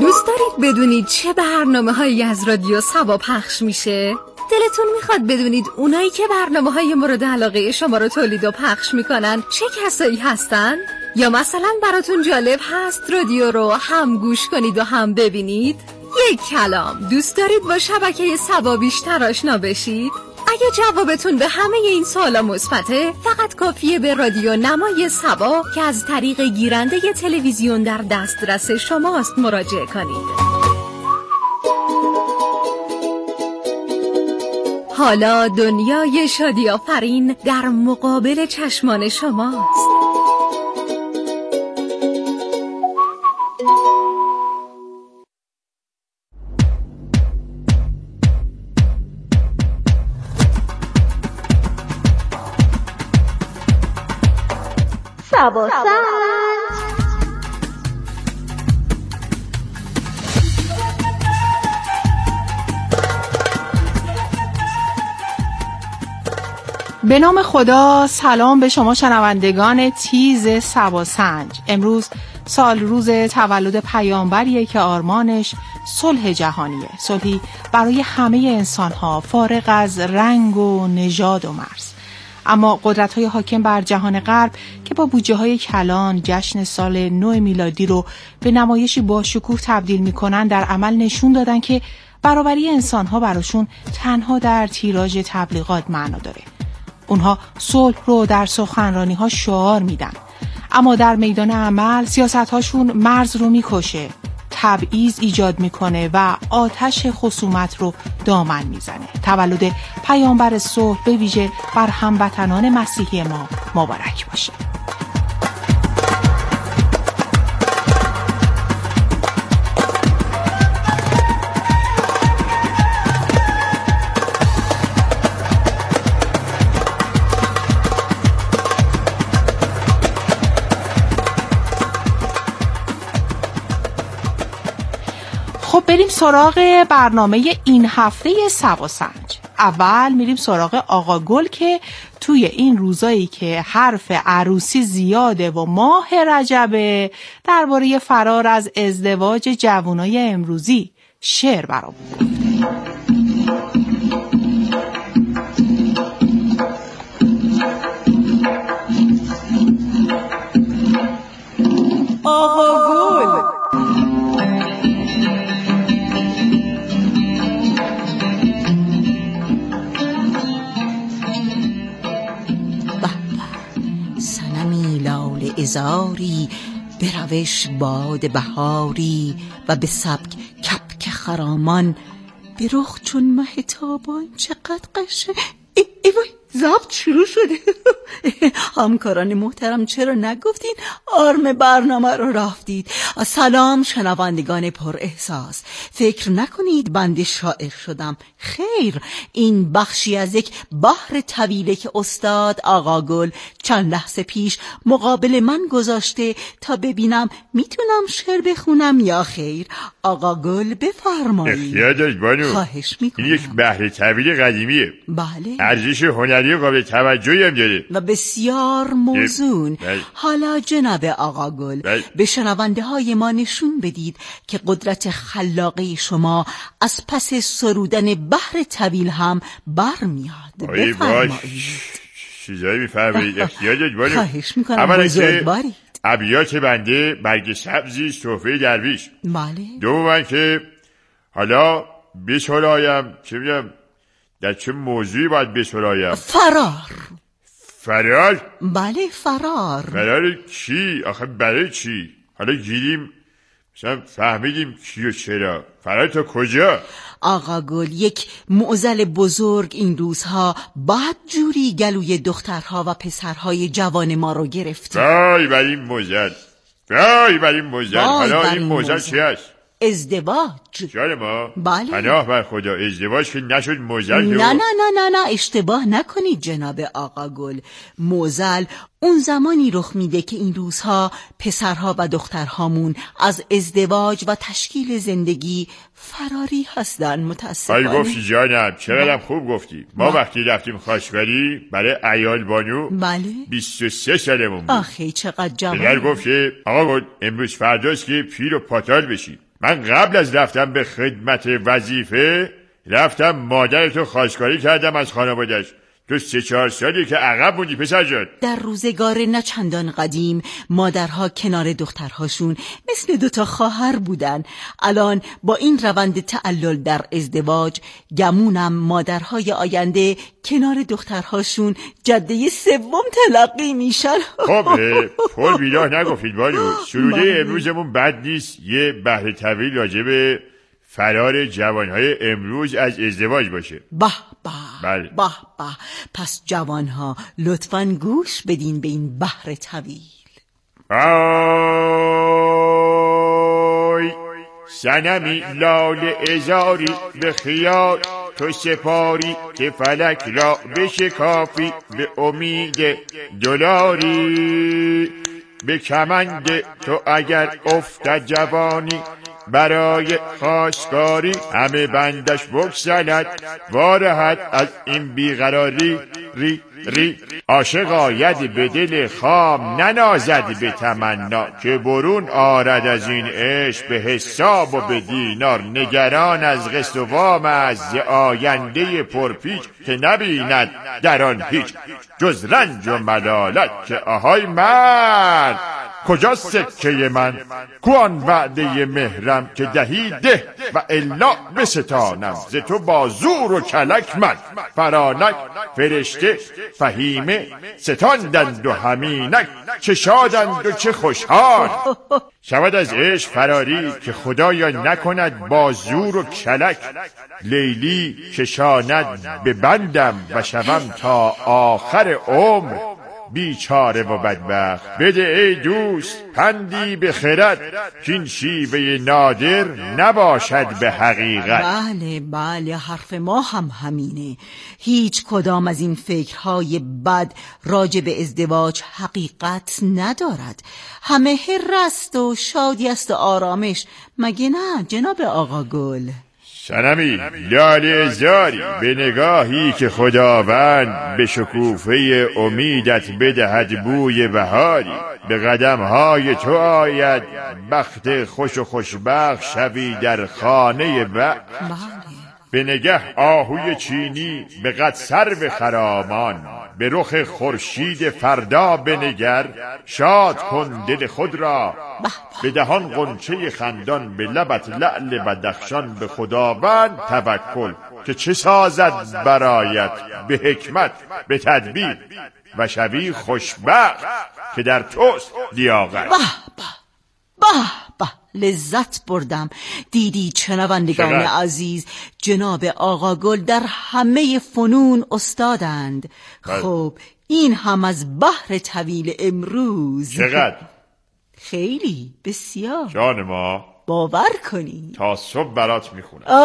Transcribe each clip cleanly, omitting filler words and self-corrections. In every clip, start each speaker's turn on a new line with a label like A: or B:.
A: دوست دارید بدونید چه برنامه‌هایی از رادیو سبا پخش میشه؟ دلتون میخواد بدونید اونایی که برنامه‌های مورد علاقه شما رو تولید و پخش میکنن چه کسایی هستن؟ یا مثلا براتون جالب هست رادیو رو هم گوش کنید و هم ببینید؟ یک کلام، دوست دارید با شبکه سبا بیشتر آشنا بشید؟ اگه جوابتون به همه این سوالا مثبته، فقط کافیه به رادیو نمای سبا که از طریق گیرنده تلویزیون در دسترس شماست مراجعه کنید. حالا دنیای شادی آفرین در مقابل چشمان شماست.
B: سباسنج.
C: به نام خدا، سلام به شما شنوندگان تیز سباسنج. امروز سال روز تولد پیامبریه که آرمانش صلح جهانیه، صلحی برای همه انسانها فارغ از رنگ و نژاد و مرز. اما قدرت‌های حاکم بر جهان غرب که با بودجه‌های کلان جشن سال نو میلادی رو به نمایشی با شکوه تبدیل می‌کنن، در عمل نشون دادن که برابری انسان‌ها براشون تنها در تیراژ تبلیغات معنا داره. اونها صلح رو در سخنرانی‌ها شعار میدن، اما در میدان عمل سیاست‌هاشون مرز رو میکشه، تبعیض ایجاد میکنه و آتش خصومت رو دامن میزنه. تولد پیامبر صلح به ویژه بر هموطنان مسیحی ما مبارک باشه. خب بریم سراغ برنامه این هفته سباسنج. اول میریم سراغ آقا گل که توی این روزایی که حرف عروسی زیاده و ماه رجبه درباره فرار از ازدواج جوانای امروزی شعر برامون گفته.
D: آقا گل
E: ازاری به روش باد بهاری و به سبک کپک خرامان به رخ چون مه تابان چقدر قشنگ. ای وای ضبط شروع شده. همکاران محترم چرا نگفتین آرم برنامه رو رفتید؟ سلام شنوندگان پر احساس، فکر نکنید بنده شاعر شدم، خیر، این بخشی از یک بحر طویله که استاد آقا گل چند لحظه پیش مقابل من گذاشته تا ببینم میتونم شعر بخونم یا خیر. آقا گل بفرمایید.
F: اختیار بانو،
E: خواهش میکنم.
F: این یک بحر طویل قدیمیه.
E: بله.
F: ارزش هنری قابل توجهی هم داره
E: و بسیار موزون. حالا جناب آقا گل به شنونده های ما نشون بدید که قدرت خلاقه شما از پس سرودن بحر طویل هم برمیاد. بفرمایید.
F: چیزایی میفرمایید. اختیارت بانو.
E: خواهش میکنم بزرگوارید.
F: ابیات بنده برگ سبزی تحفه درویش.
E: بله.
F: دوم که حالا بسرایم، چه میگم، در چه موضوعی باید بسرایم؟ فرار؟
E: بله فرار.
F: فرار کی؟ آخه برای چی؟ حالا گیریم مثلا فهمیدیم کی و چرا. فرار تا کجا؟
E: آقا گل یک معضل بزرگ این روزها بد جوری گلوی دخترها و پسرهای جوان ما رو گرفته.
F: وای بر این معضل، وای بر این معضل. حالا این معضل چی هست؟
E: ازدواج.
F: جان ما؟
E: بله.
F: پناه بر خدا، ازدواج که نشد معضل.
E: نه اشتباه نکنید جناب آقا گل. معضل اون زمانی رخ میده که این روزها پسرها و دخترهامون از ازدواج و تشکیل زندگی فراری هستن. متاسفانه.
F: آی گفتی جانم، چقدرم خوب گفتی. ما وقتی رفتیم خواستگاری برای عیال بانو،
E: بله
F: 23 سالمون بود.
E: آخه چقدر جوان.
F: پدر گفت که آقا گل امروز فرداست که پیر و پاتال بشی. من قبل از رفتن به خدمت وظیفه رفتم مادرتو خواستگاری کردم از خانوادش. تو 3-4 سالی که عقب موندی پسر جان.
E: در روزگار نه چندان قدیم مادرها کنار دخترهاشون مثل 2 خواهر بودن. الان با این روند تعلل در ازدواج گمونم مادرهای آینده کنار دخترهاشون جده 3 تلقی میشن.
F: خب پر بیراه نگفتید بانو. سروده امروزمون بد نیست یه بحر طویل راجع به فرار جوانهای امروز از ازدواج باشه.
E: به
F: بله.
E: به. پس جوانها لطفاً گوش بدین به این بحر طویل.
F: آی صنمی لال ازاری به خیال تو سپاری که فلک را بشکافی به امید دلاری. به کمند تو اگر افتد جوانی برای خواستگاری همه بندش بگسلد وارهد از این بیقراری. ری عاشق آید به دل خام ننازد به تمنا که برون آرد از این عشق به حساب و به دینار. نگران از قسط و وام از آینده پرپیچ که نبیند در آن هیچ جز رنج و ملالت. که آهای مرد کجا سکه من کوان وعده مهرم که دهی ده و الا بستانم. ز تو با زور و کلک من فرانک فرشته فهیمه ستاندند و همینک چه شادند و چه خوشحال. شود از عشق فراری که خدایا نکند با زور و کلک. لیلی کشاند به بندم و شوم تا آخر عمر بیچاره و بدبخت. بده ای دوست پندی به خرد که این شیوه نادر نباشد به حقیقت.
E: بله حرف ما هم همینه. هیچ کدام از این فکرهای بد راجع به ازدواج حقیقت ندارد. همه هرست و شادی است و آرامش، مگه نه جناب آقا گل؟
F: صنمی لاله زاری به نگاهی که خداوند به شکوفه امیدت بدهد بوی بهاری. به قدمهای تو آید بخت خوش و خوشبخت شوی در خانه به نگه آهوی چینی به قد سرو خرامان. به رخ خورشید فردا بنگر شاد کن دل خود را. به دهان غنچه خندان به لبت لعل بدخشان. به خداوند توکل که چه سازد برایت به حکمت به تدبیر و شوی خوشبخت که در توست لیاقت.
E: به لذت بردم. دیدی شنوندگان عزیز جناب آقا گل در همه فنون استادند. خب این هم از بحر طویل امروز.
F: چقدر؟
E: خیلی بسیار.
F: جان ما
E: باور کنی
F: تا صبح برات میخونم.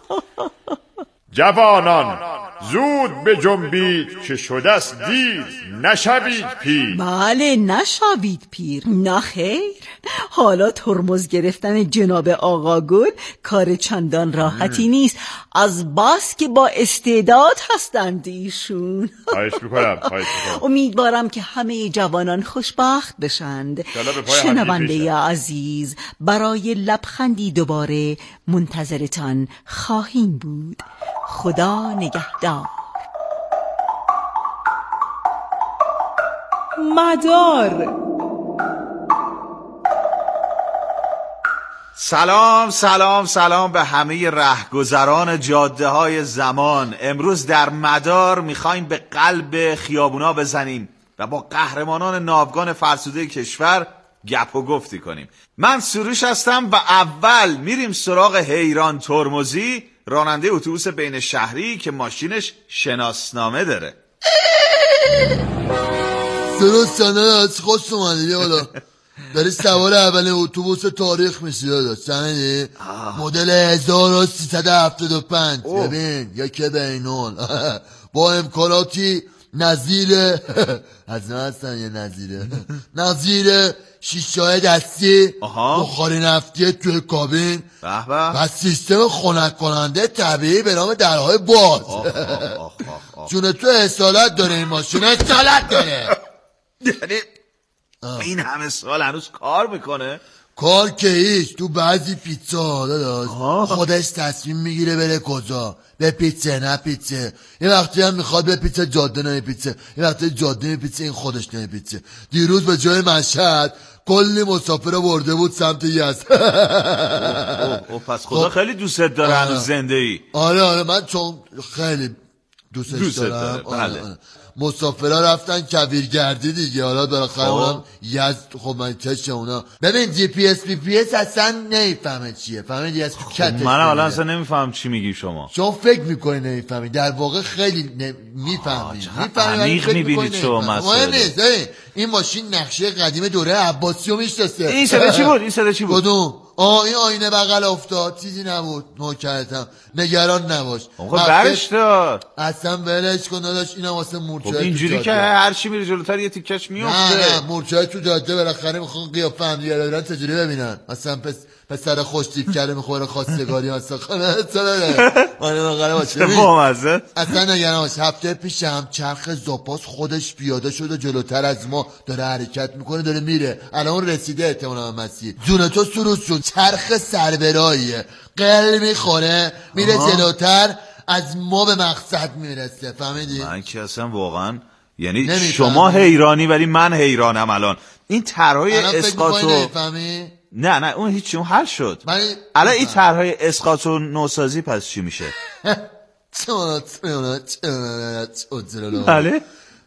F: جوانان زود به جنبید که شدست دیر نشوید پیر.
E: بله نشوید پیر. نه خیر، حالا ترمز گرفتن جناب آقا گل کار چندان راحتی نیست، از بس که با استعداد هستند ایشون.
F: خواهش میکنم.
E: امیدوارم که همه جوانان خوشبخت بشند. شنونده عزیز برای لبخندی دوباره منتظرتان خواهیم بود. خدا نگهدار.
C: مدار.
B: سلام به همه رهگذران جاده های زمان. امروز در مدار میخوایم به قلب خیابونا بزنیم و با قهرمانان ناوگان فرسوده کشور گپ و گفتی کنیم. من سروش هستم و اول میریم سراغ حیران ترمزی، راننده اتوبوس بین شهری که ماشینش شناسنامه داره.
D: سروش جانه از خوش اومدی. بیا بالا. داری سوار اولین اتوبوس تاریخ میشی داداش. سمنی مدل 1375. ببین یکی بینون با امکاناتی نظیر از من هستن یه نظیر شیشه‌های دستی، بخاری نفتی توی کابین و سیستم خنک کننده طبیعی به نام درهای باز. چون تو اصالت داره این ماشین، اصالت داره.
B: یعنی این همه سال هنوز کار میکنه؟
D: کار که هیچ. تو بعضی پیتزا داداش خودش تصمیم میگیره بره کجا، به پیتزا نه پیتزا. یه وقتی هم میخواد به پیتزا جاده نه پیتزا، یه وقتی جاده نه پیتزا، این خودش نه پیتزا. دیروز به جای مشهد کلی مسافر برده بود سمت یزد.
B: پس خدا خیلی دوستت داره هنوز زنده ای.
D: آره من چون خیلی دوستش دارم.
B: بله.
D: مسافرها رفتن کویرگردی دیگه، حالا بالاخره اونم یزد. خب من چشه اونا. ببین جی پی اس بی پی اس اصلا نمیفهمه چیه، فهمیدی؟ از کتش
B: من حالا اصلا نمیفهم چی میگی شما
D: فکر میکنی نمیفهمی، در واقع خیلی میفهمی.
B: عمیق میبینید شما مسئله.
D: این ماشین نقشه قدیم دوره عباسی رو میشناسه.
B: این صدا چی بود؟
D: کدوم؟ این آینه بغل افتاد، چیزی نبود. نوکرتم، نگران نباش.
B: خب برش دار
D: اصلا ولش کن داداش، اینم واسه مورچه.
B: خب اینجوری که هر چی میره جلوتر یه تیکش میفته.
D: نه مورچه تو جاده بالاخره میخوان قیافه هم دیگه دارن چجوری ببینن. اصلا پسر خوش تیپ کرده میخوره خواستگاری اصلا اصلا نگران باش. هفته پیش هم چرخ زاپاس خودش پیاده شده جلوتر از ما، داره حرکت میکنه، داره میره. الان رسیده احتمالاً مسیر. جون تو سروش جون، چرخ سربراییه، قل میخوره میره جلوتر از ما به مقصد میرسه. فهمیدی؟
B: من که اصلا واقعا یعنی شما حیرانی ولی من حیرانم الان. این طرحهای اسقاطو نه اون هیچی، اون حل شد. الان این طرحهای اسقاط و نوسازی پس چی میشه؟ بله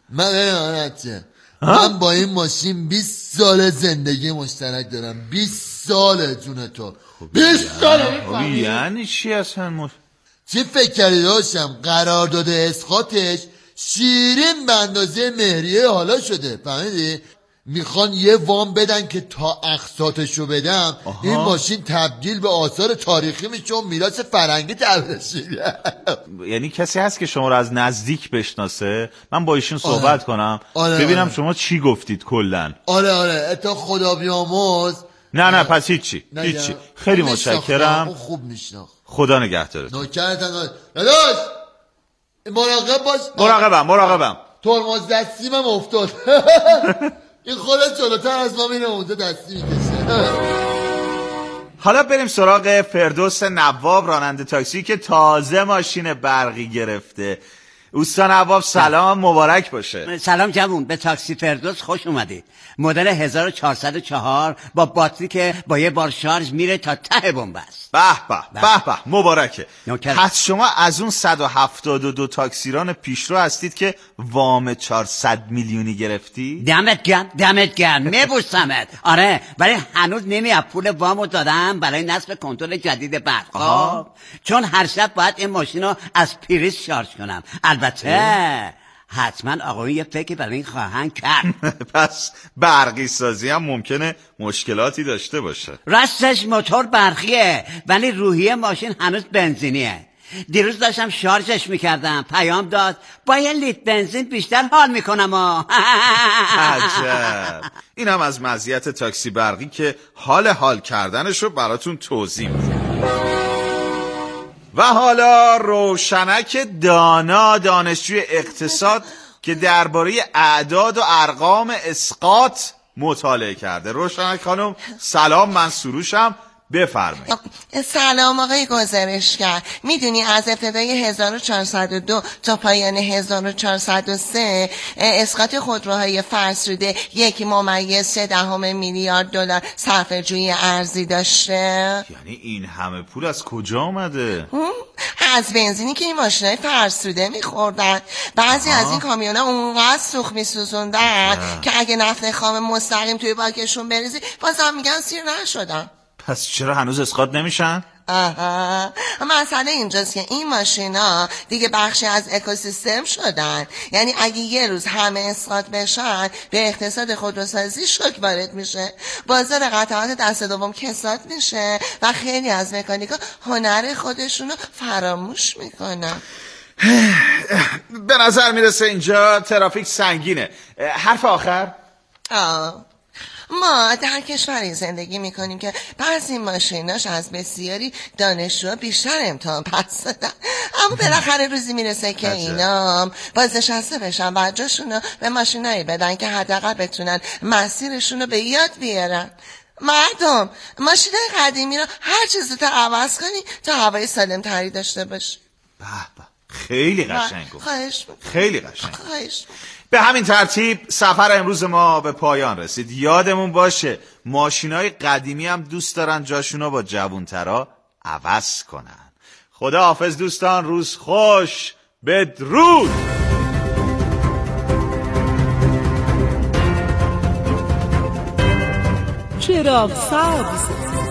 D: من با این ماشین 20 سال زندگی مشترک دارم. 20 سال جون تو. 20 سال.
B: یعنی چی اصلا؟
D: چی فکر کردی داشتم؟ قرارداد اسقاطش شیرین به اندازه مهریه حالا شده. فهمیدی؟ میخوان یه وام بدن که تا اقساطشو بدم این ماشین تبدیل به آثار تاریخی میشه و میراث فرهنگی تبدیل شه.
B: یعنی کسی هست که شما رو از نزدیک بشناسه؟ من با ایشون صحبت کنم ببینم شما چی گفتید کلن.
D: آره تا خدا بیامرز.
B: نه پس هیچی. خیلی متشکرم.
D: خوب میشناخت.
B: خدا نگهدارت.
D: نوکرتن داداش. مراقب باش.
B: مراقبم.
D: ترمز دستیم هم افتاد. این خودت جلوتر از ما میره اونجا دستی میکشه.
B: حالا بریم سراغ فردوس نواب، راننده تاکسی که تازه ماشین برقی گرفته. اوستا نواب سلام، مبارک باشه.
G: سلام جوون، به تاکسی فردوس خوش اومدید. مدل 1404 با باتری که با یه بار شارژ میره تا ته بنبست.
B: به مبارکه. پس شما از اون 172 تاکسیران پیشرو هستید که وام 400 میلیونی گرفتی؟
G: دمت گرم میبوسمت. آره ولی هنوز نمیاد پول وامو دادم برای نصب کنترل جدید برق. چون هر شب باید این ماشین رو از پریز شارژ کنم. البته حتما آقایی یه فکر برای این خواهند کرد.
B: پس برقی سازی هم ممکنه مشکلاتی داشته باشه.
G: راستش موتور برقیه ولی روحیه ماشین هنوز بنزینیه. دیروز داشتم شارژش میکردم، پیام داد با یه لیتر بنزین بیشتر حال میکنم.
B: عجب. این هم از مزیت تاکسی برقی که حال کردنش رو براتون توضیح میدم. و حالا روشنک دانا، دانشجوی اقتصاد که درباره اعداد و ارقام اسقاط مطالعه کرده. روشنک خانم سلام، من سروشم، بفرمایید.
H: سلام آقای گزارشگر. میدونی از ابتدای 1402 تا پایان 1403 اسقاط خودروهای فرسوده 1.3 میلیارد دلار صرفه‌جویی ارزی داشته.
B: یعنی این همه پول از کجا آمده؟
H: از بنزینی که این ماشینای فرسوده میخوردن. بعضی از این کامیونا اونقدر سوخت میسوزوندن که اگه نفت خام مستقیم توی باکشون بریزی بازم میگن سیر نشدن.
B: پس چرا هنوز اسقاط نمیشن؟
H: مسئله اینجاست که این ماشینا دیگه بخشی از اکوسیستم شدن. یعنی اگه یه روز همه اسقاط بشن به اقتصاد خودروسازی شوک وارد میشه، بازار قطعات دست دوم کساد میشه و خیلی از مکانیکا هنر خودشونو فراموش میکنن.
B: به نظر میرسه اینجا ترافیک سنگینه. حرف آخر؟
H: ما در کشوری زندگی میکنیم که بعضی ماشیناش از بسیاری دانشجو بیشتر امتحان پس دادن، اما بالاخره روزی میرسه که اینا بازنشسته بشن و جاشونو به ماشینایی بدن که حداقل بتونن مسیرشونو به یاد بیارن. مردم ماشین قدیمی رو هر چیزی تا عوض کنی تا هوای سالم تری داشته باشی.
B: به خیلی قشنگ گفت.
H: خواهش می‌کنم.
B: خیلی قشنگ.
H: خواهش می‌کنم.
B: به همین ترتیب سفر امروز ما به پایان رسید. یادمون باشه ماشینای قدیمی هم دوست دارن جاشونو با جوونترا عوض کنن. خدا حافظ دوستان، روز خوش، بدرود.
E: چراغ سبز.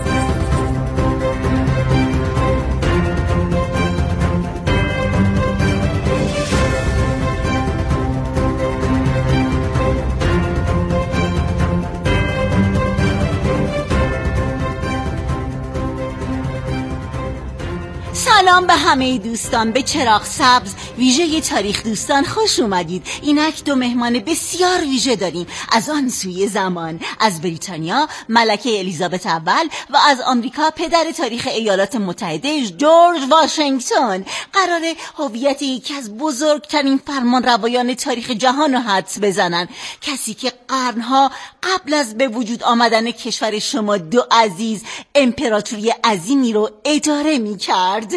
E: سلام به همه دوستان، به چراغ سبز ویژه تاریخ دوستان خوش اومدید. اینک دو مهمان بسیار ویژه داریم. از آن سوی زمان، از بریتانیا ملکه الیزابت اول و از آمریکا پدر تاریخ ایالات متحده جورج واشنگتن. قراره هویت یکی از بزرگترین فرمانروایان تاریخ جهان رو حدس بزنن، کسی که قرنها قبل از به وجود آمدن کشور شما دو عزیز امپراتوری عظیمی رو اداره می‌کرد.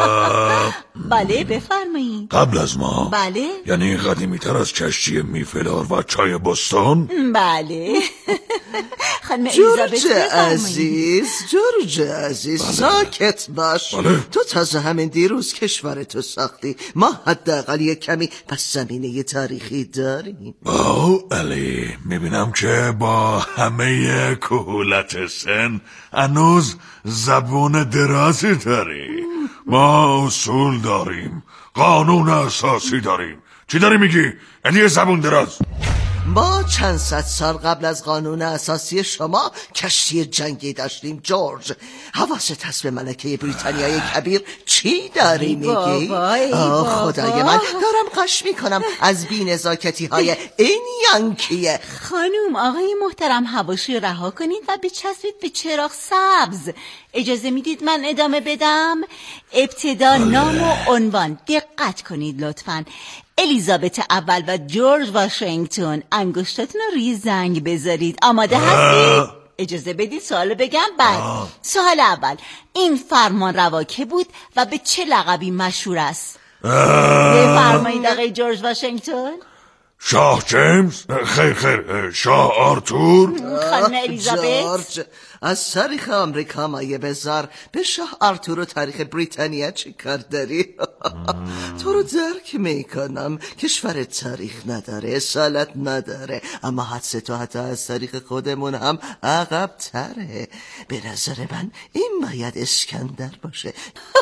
E: بله بفرمایید.
I: قبل از ما؟
E: بله.
I: یعنی قدیمی تر از کشتی میفلار و چای بستان؟
E: بله. خانم
J: جورج عزیز، جورج عزیز،
I: بله.
J: ساکت باش.
I: بله.
J: تو تازه همین دیروز کشورتو ساختی، ما حداقل یک کمی پس زمینه تاریخی داریم.
I: علی، میبینم که با همه کهولت سن هنوز زبون درازی داری. ما اصول داریم، قانون اساسی داریم. چی داری میگی؟ یعنی زبون دراز؟
J: ما چند صد سال قبل از قانون اساسی شما کشتی جنگی داشتیم جورج. حواست هست به ملکه بریتانیای کبیر چی داری میگی؟ خدای من، دارم قش میکنم از بی‌نزاکتی های این یانکیه.
E: خانوم آقای محترم، حواشی رها کنید و بچسبید به چراغ سبز. اجازه میدید من ادامه بدم؟ ابتدا نام و عنوان. دقت کنید لطفاً. الیزابت اول و جورج واشنگتن. انگشتاتون رو روی زنگ بذارید. آماده هستید؟ اجازه بدید سوال بگم. بعد سوال اول، این فرمان روا که بود و به چه لقبی مشهور است؟ بفرمایید آقای جورج واشنگتن.
I: شاه جیمز؟ خیر شاه آرتور؟
E: خانم الیزابت؟
J: جورج، از تاریخ آمریکا مایه بذار، به شاه آرتور و تاریخ بریتانیا چی کار داری؟ تو رو درک میکنم، کشور تاریخ نداره، اصالت نداره، اما حدس تو حتی از تاریخ خودمون هم عقب تره. به نظر من این باید اسکندر باشه.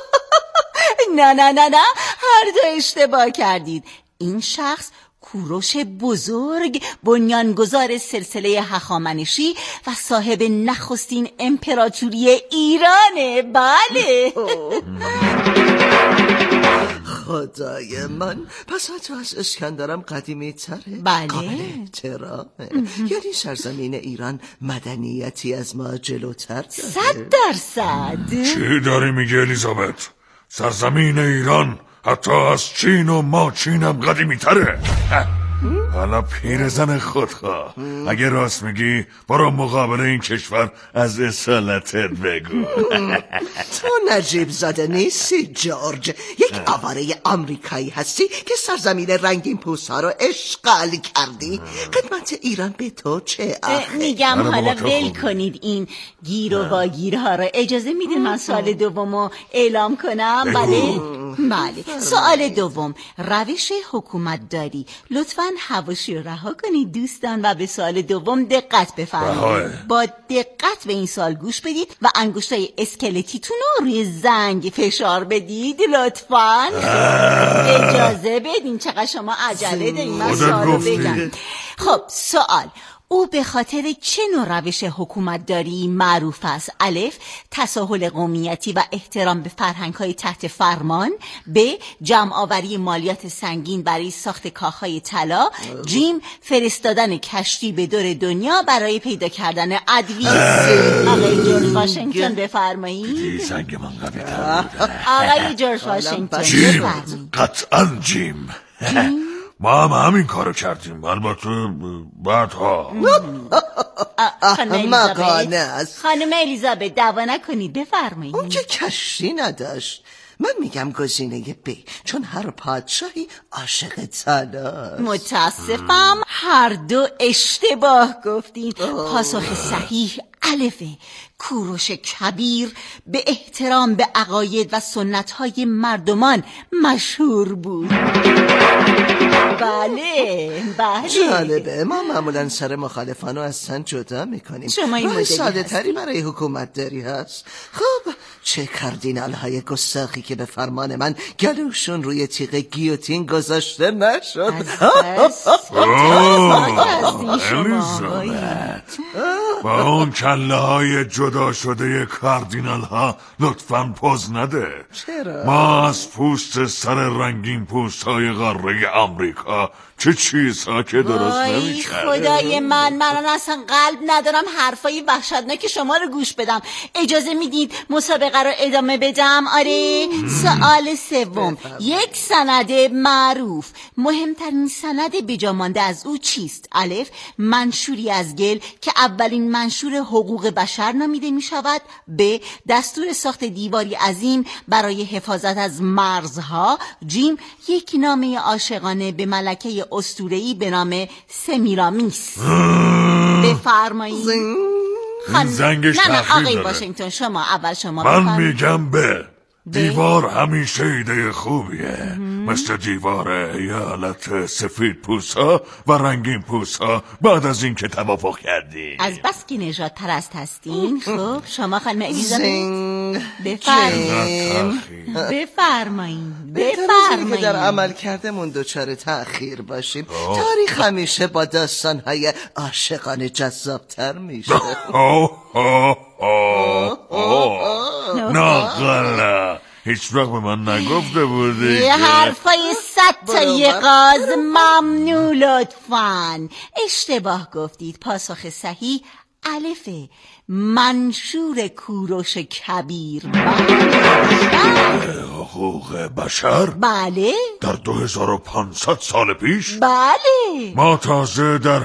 E: نه هر دو اشتباه کردید. این شخص کوروش بزرگ، بنیانگذار سلسله هخامنشی و صاحب نخستین امپراتوری ایرانه. بله.
J: خدای من، پس تو از اسکندرم قدیمی تره؟
E: بله.
J: قابل احترامه. یعنی سرزمین ایران مدنیتی از ما جلوتر داره.
E: 100%.
I: چی داری میگی الیزابت؟ سرزمین ایران حتی از چین و ما چینم قدیمی تره. حالا پیرزن خودخواه، اگه راست میگی برو مقابل این کشور از اصالتت بگو.
J: تو نجیب زاده نیستی جورج، یک آواره آمریکایی هستی که سرزمین رنگین پوست ها رو اشغال کردی. خدمت ایران به تو چه آخه؟
E: میگم حالا ول کنید این گیر و واگیرها رو. اجازه میدید من سوال دومو اعلام کنم؟ بله. سوال دوم، روش حکومت داری. لطفاً حواشی رو رها کنید دوستان و به سوال دوم دقت بفرمایید. با دقت به این سوال گوش بدید و انگشتای اسکلتیتون رو روی زنگ فشار بدید لطفاً. اجازه بدین، چقدر شما عجله دارین من سوال رو بگم. خب سوال، او به خاطر چه نوع روش حکومتداری معروف است؟ الف، تساهل قومیتی و احترام به فرهنگ‌های تحت فرمان. ب، جمع‌آوری مالیات سنگین برای ساخت کاخهای طلا. جیم، فرستادن کشتی به دور دنیا برای پیدا کردن ادویه. آقای جورج واشنگتن بفرمایید.
I: زنگ من قوی‌تر بوده.
E: آقای جورج واشنگتن بفرمایید.
I: قطعاً جیم. ما هم همین کارو کردیم، البته بعدها.
J: احمقانه است.
E: خانم الیزابت دعوا نکنید، بفرمایید.
J: اون که کشتی نداشت. من میگم گزینه ب، چون هر پادشاهی عاشق طلاست.
E: متاسفم، هر دو اشتباه گفتین. پاسخ صحیح الفه. کوروش کبیر به احترام به عقاید و سنت‌های مردمان مشهور بود. بله.
J: جالبه، ما معمولا سر مخالفانو از سن جدا میکنیم.
E: شما این مدلی
J: ساده تری برای حکومت داری هست. خب چه کاردینال های گستاخی که به فرمان من گلوشون روی تیغ گیوتین گذاشته نشد.
I: الیزابت، با اون کله های جدا شده کاردینال ها لطفاً پوز نده.
J: چرا؟
I: ما از پوست سر رنگین پوست های قاره آمریکا چه چیزها که درست نمیشه.
E: خدای من اصلا قلب ندارم حرفای وحشتناک شما رو گوش بدم. اجازه میدید مسابقه رو ادامه بدم؟ آره. سوال سوم، یک سند معروف، مهمترین سند بجامانده از او چیست؟ الف، منشوری از گل که اولین منشور حقوق بشر نامیده می شود. ب، دستور ساخت دیواری عظیم برای حفاظت از مرزها. جیم، یک نامه عاشقانه به ملکه اسطوره‌ای به نام سمیرامیس. بفرمایید.
I: زنگش تأخیر
E: آقای
I: داره.
E: واشنگتن شما اول شما
I: من
E: بفرمایید.
I: میگم به دیوار همیشه ایده خوبیه، مثل دیوار ایالت سفید پوسا و رنگین پوسا بعد از این که توافق کردیم.
E: از بس که نژاد پرست هستین. خب شما خانم الیزابت بفرمایید.
J: که در عمل کردمون دچار تأخیر باشیم. تاریخ همیشه با داستانهای عاشقانه جذابتر میشه.
I: ناقلا هیچ وقت به من نگفته بودی
E: یه حرفای 100 تا یه غاز ممنوع لطفاً. اشتباه گفتید. پاسخ صحیح الفه، منشور کوروش کبیر.
I: حقوق بشر؟
E: بله.
I: در 2500 سال پیش؟
E: بله.
I: ما تازه در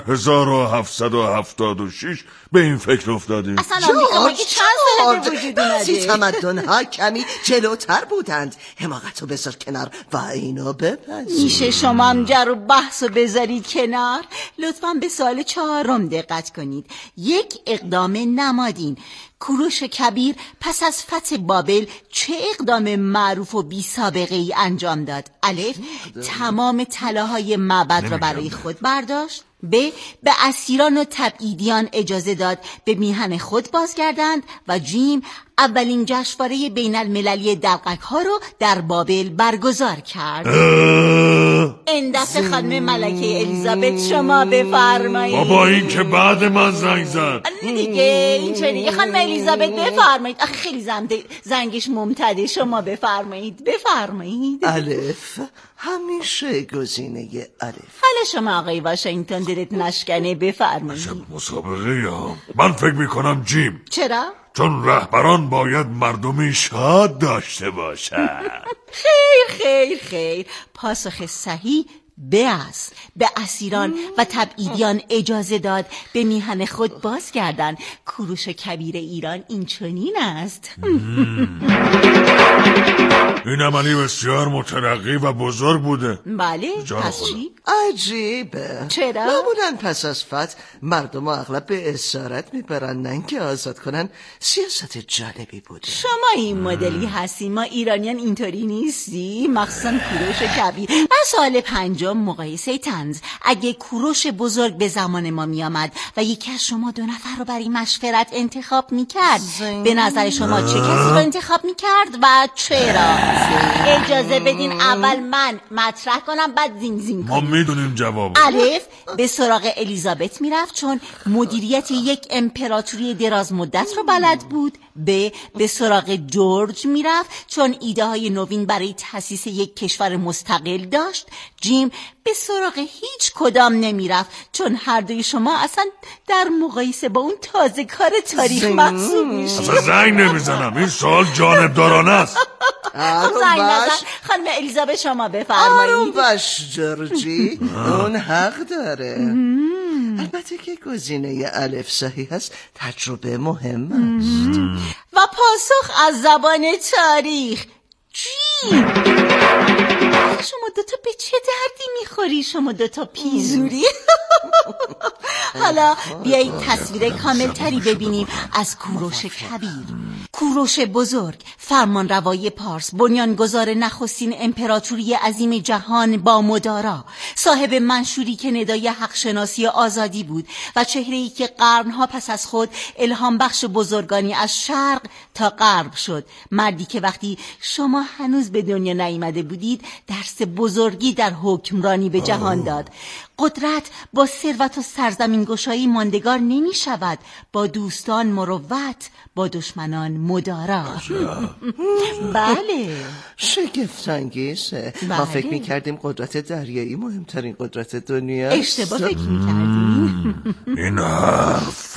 I: 1776 به این فکر افتادیم.
E: اصلا آمریکا مگه چند ساله به وجود
J: بعضی
E: اومده؟
J: تمدن‌ها کمی جلوتر بودند. حماقتو بذار کنار و اینو بپذیر.
E: میشه شما هم جر و بحثو بذارید کنار؟ لطفاً به سوال 4 دقت کنید. یک اقدام نمادین. کوروش کبیر پس از فتح بابل چه اقدام معروف و بی سابقه ای انجام داد؟ الف، تمام طلاهای معبد را برای خود برداشت. ب، به اسیران و تبعیدیان اجازه داد به میهن خود بازگردند. و جیم، اولین جشنواره بین المللی دلقک ها رو در بابل برگزار کرد. این دفعه خانم ملکه الیزابت شما بفرمایید.
I: بابا این که بعد من زنگ زد
E: دیگه اینطوری. خانم الیزابت بفرمایید. آخه خیلی زنگش ممتده. شما بفرمایید.
J: الف، همیشه گزینه الف.
E: حالا شما آقای واشنگتن دلت نشکنه بفرمایید.
I: مسابقه یا من فکر میکنم جیم.
E: چرا؟
I: چون رهبران باید مردمی شاد داشته باشن.
E: خیر. پاسخ صحیح ب است. به اسیران و تبعیدیان اجازه داد به میهن خود بازگردند. کوروش کبیر ایران این چنین است.
I: این عملی بسیار مترقی و بزرگ بوده.
E: بله. پس چی؟
J: عجیبه.
E: چرا؟
J: معمولاً پس از فتح مردم اغلب به اسارت میبرن، نه اینکه آزاد کنن. سیاست جالبی بوده.
E: شما این مدلی هستی، ما ایرانیان اینطوری نیستی، مخصوصا کوروش کبیر. و سوال 5 مقایسه طنز. اگه کوروش بزرگ به زمان ما می آمد و یکی از شما 2 نفر رو برای مشورت انتخاب می کرد، به نظر شما چه کسی رو انتخاب می کرد و چرا؟ اجازه بدین اول من مطرح کنم بعد زین زین
I: ما
E: کنیم.
I: میدونیم جواب.
E: الف، به سراغ الیزابت میرفت چون مدیریت یک امپراتوری دراز مدت رو بلد بود. ب، به سراغ جورج میرفت چون ایده های نوین برای تأسیس یک کشور مستقل داشت. جیم، به سراغ هیچ کدام نمیرفت چون هر دوی شما اصلا در مقایسه با اون تازه کار تاریخ محسوب میشه.
I: اصلا زنگ نمیزنم، این سوال جانبدارانه است.
E: زنگ نزن. خانم الیزابت شما بفرمایید.
J: باش جورجی، اون حق داره. البته که گزینه الف صحیح است، تجربه مهم است.
E: و پاسخ از زبان تاریخ جیم. شما دوتا به چه دردی میخوری؟ شما دوتا پیزوری. حالا بیایید تصویر کامل تری ببینیم از کوروش کبیر. کوروش بزرگ، فرمان روای پارس، بنیانگذار نخستین امپراتوری عظیم جهان با مدارا، صاحب منشوری که ندای حق شناسی آزادی بود و چهره‌ای که قرنها پس از خود الهام بخش بزرگانی از شرق تا غرب شد. مردی که وقتی شما هنوز به دنیا نیامده بودید درس بزرگی در حکمرانی به جهان داد. قدرت با ثروت و سرزمین گشایی ماندگار نمی شود، با دوستان مروت، با دشمنان مدارا. بله،
J: شگفت انگیزه. ما فکر می کردیم قدرت دریایی مهمترین قدرت دنیا.
E: اشتباه فکر می کردیم.
I: این حرف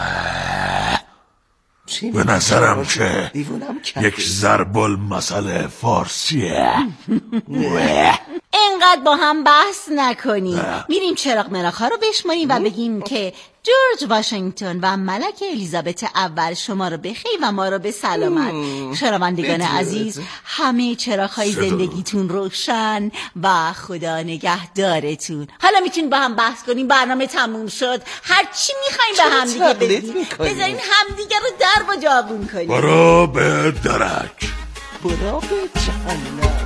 I: به نظرم که یک ضرب المثل فارسیه.
E: اینقدر با هم بحث نکنیم. میریم چراغ مراغ‌ها رو بشماریم و بگیم که جورج واشنگتن و ملکه الیزابت اول شما رو بخیر و ما رو به سلامت. شنوندگان عزیز، همه چراغ‌های زندگیتون روشن و خدا نگهدارتون. حالا میتونیم با هم بحث کنیم. برنامه تموم شد. هر چی میخوایم به هم دیگه بگیم. بذارین همدیگه رو در و جابون کنیم.
I: برو به درک،
J: برو به جهنم.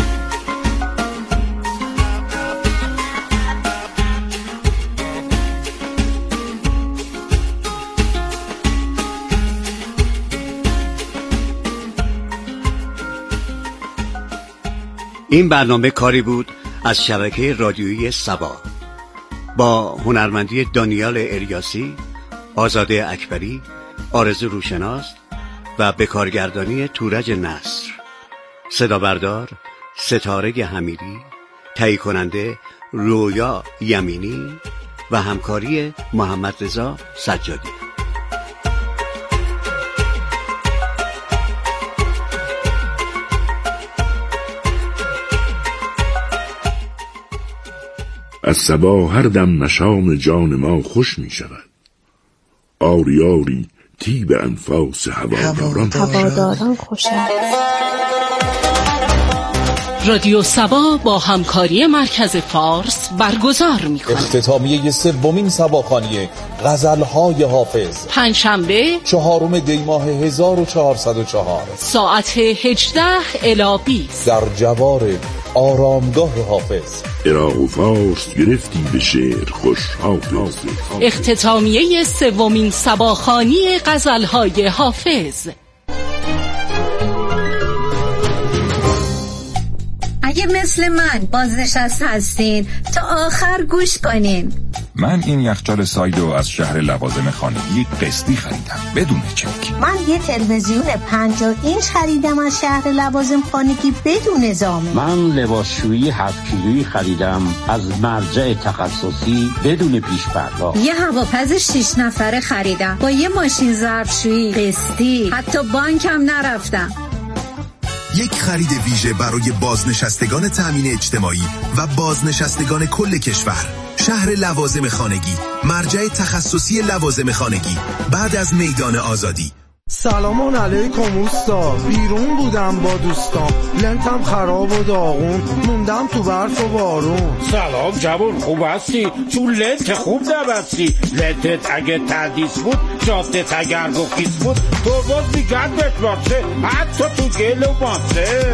G: این برنامه کاری بود از شبکه رادیویی سبا با هنرمندی دانیال الیاسی، آزاده اکبری، آرزو روشناس و به کارگردانی تورج نصر. صدا بردار ستاره حمیدی، تهیه کننده رویا یمینی و همکاری محمد رضا سجادی.
K: از صبا هر دم مشام جان ما خوش می شود. آری آری طیب انفاس هواداران
L: خوشند. رادیو سبا با همکاری مرکز فارس برگزار می‌کند.
M: اختتامیه سومین سباخوانی غزل‌های حافظ، پنجشنبه 4 دی ماه 1404
L: ساعت 18 الی 20
M: در جوار آرامگاه حافظ.
K: عراق و فارس گرفتی به شعر خوش حافظ.
L: اختتامیه سومین سباخوانی غزل‌های حافظ.
A: اگه مثل من بازنشسته هستین تا آخر گوش کنین.
N: من این یخچال سایدو از شهر لوازم خانگی قسطی خریدم بدون چک.
O: من یه تلویزیون 50 اینچ خریدم از شهر لوازم خانگی بدون زامن.
P: من لباسشویی 7 کیلویی خریدم از مرجع تخصصی بدون پیش پرداخت.
A: یه هواپز 6 نفره خریدم با یه ماشین ظرفشویی قسطی، حتی بانکم نرفتم.
Q: یک خرید ویژه برای بازنشستگان تامین اجتماعی و بازنشستگان کل کشور. شهر لوازم خانگی، مرجع تخصصی لوازم خانگی، بعد از میدان آزادی.
R: سلام علیکم اوستا، بیرون بودم با دوستام، لنتم خراب و داغون، موندم تو برف و بارون.
S: سلام جوون، خوب هستی؟ تو لنت خوب نبستی. لنتت اگه تردیس بود، جادت اگر گفیس بود، تو باز بیگردت باشه، حتی تو گل و ماسه.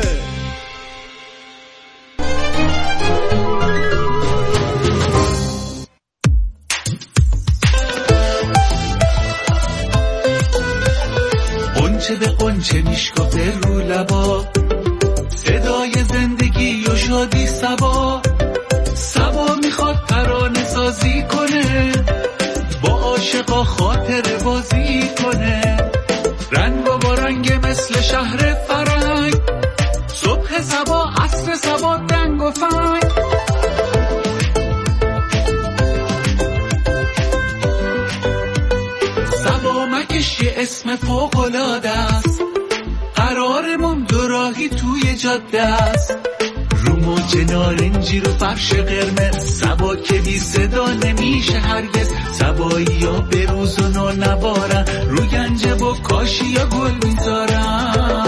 T: قنچه به قنچه میشکافه رو لبا، صدای زندگی و شادی سبا. سبا میخواد ترانه سازی کنه، با عاشقا خاطر بازی کنه. رنگ و رنگ مثل شهر فرنگ، صبح سبا عصر سبا دنگ و فنگ. سبا مکش یه اسم فوق‌العاده است، قرارمون دو راهی توی جاده است. رو موج نارنجی رو فرش قرمز، صبا که بی صدا نمیشه هرگز. صبایی ها به روز و نوارن، رو گنجه و کاشی یا گل میذارن.